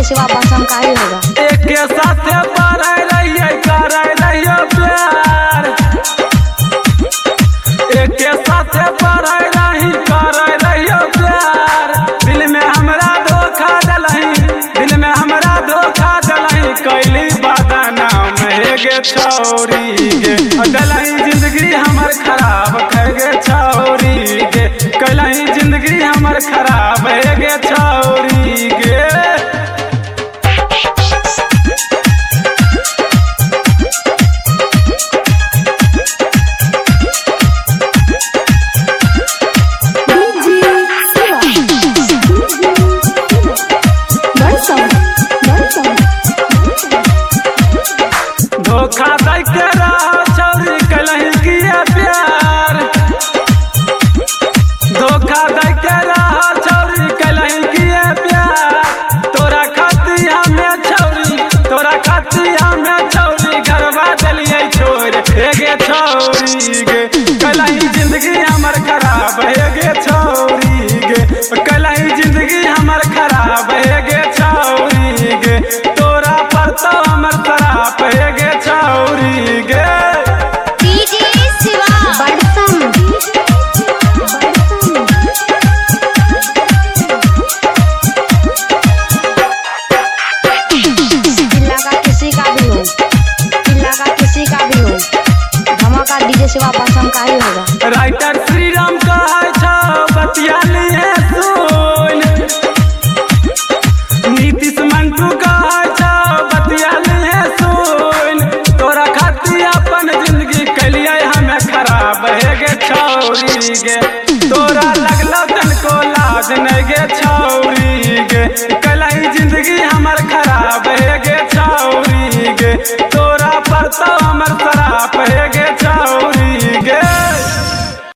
सिवा पसंद का ही होगा। एक के साथ पढ़े रहिए करे रहिए प्यार, एक के साथ पढ़े रही करे रहिए प्यार। दिल में हमरा धोखा दलही, दिल में हमरा धोखा दलही, कैली बदनाम हे गे छौरी गे, दलही जिंदगी हमर खराब कर गे छौरी गे, कैलही जिंदगी हमर खराब हे गे छौरी गे। धोखा दे के रहो छौरी कैलही किए प्यार, धोखा दे के रहो छौरी कैलही किए प्यार। तोरा खाती हमें छौरी, तोरा खाती हमें छौरी, घरवा देलिए छोड़ हे गे छौरी गे, कैलही जिंदगी हमर खराब हे गे छौरी गे, कैलही जिंदगी हमर खराब हे गे छौरी गे। तोरा पर तो हमर शराब हे गे छौरी गे। धमाका डीजे सिवा पसंद का ही होगा। राइटर श्री राम कहे छो बतिया लिए सुन, नीतीश मंटू कहे छो बतिया लिए सुन। तोरा खाती अपन जिंदगी कैलिए हमें खराब हे गे छौरी गे, तोरा लगलो तनको लाज नहीं गे छौरी गे, कैलही जिंदगी हमर खराब हे गे छौरी गे। तोरा पर तो हमर शराब हे गे